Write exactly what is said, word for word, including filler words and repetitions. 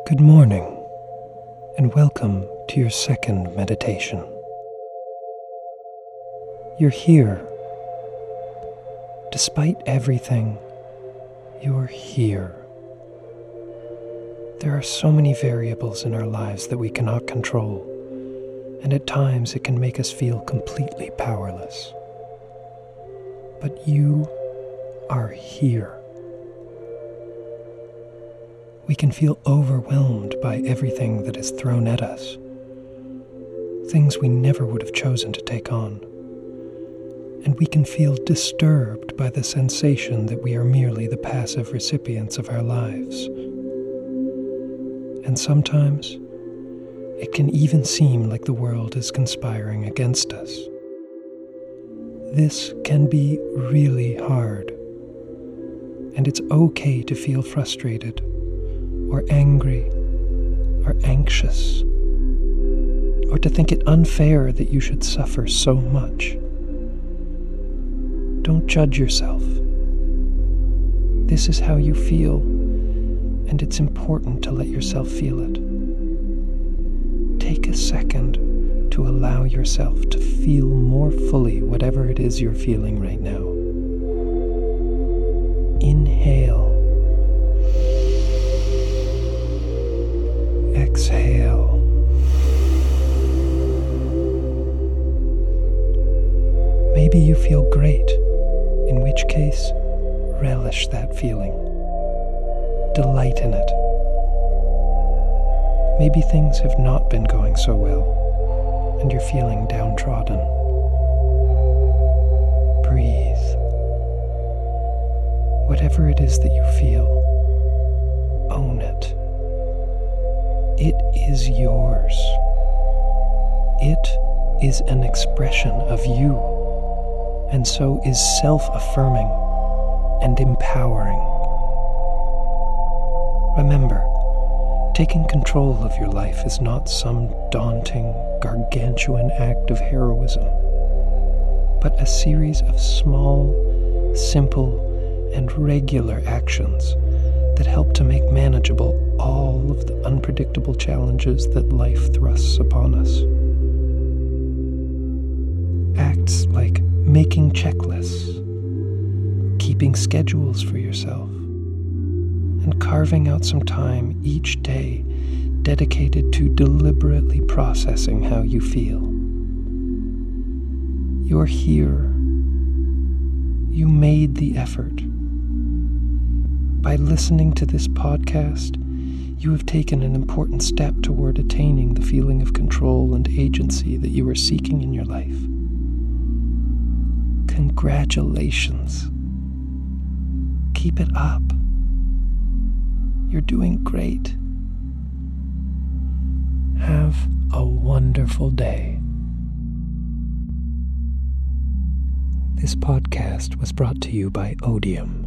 Good morning, and welcome to your second meditation. You're here. Despite everything, you're here. There are so many variables in our lives that we cannot control, and at times it can make us feel completely powerless. But you are here. We can feel overwhelmed by everything that is thrown at us, things we never would have chosen to take on. And we can feel disturbed by the sensation that we are merely the passive recipients of our lives. And sometimes, it can even seem like the world is conspiring against us. This can be really hard, and it's okay to feel frustrated, or angry, or anxious, or to think it unfair that you should suffer so much. Don't judge yourself. This is how you feel, and it's important to let yourself feel it. Take a second to allow yourself to feel more fully whatever it is you're feeling right now. Inhale. Exhale. Maybe you feel great, in which case, relish that feeling. Delight in it. Maybe things have not been going so well, and you're feeling downtrodden. Breathe. Whatever it is that you feel, own it. It is yours. It is an expression of you, and so is self-affirming and empowering. Remember, taking control of your life is not some daunting, gargantuan act of heroism, but a series of small, simple, and regular actions that help to make manageable all of the unpredictable challenges that life thrusts upon us. Acts like making checklists, keeping schedules for yourself, and carving out some time each day dedicated to deliberately processing how you feel. You're here. You made the effort. By listening to this podcast, you have taken an important step toward attaining the feeling of control and agency that you are seeking in your life. Congratulations. Keep it up. You're doing great. Have a wonderful day. This podcast was brought to you by Odium.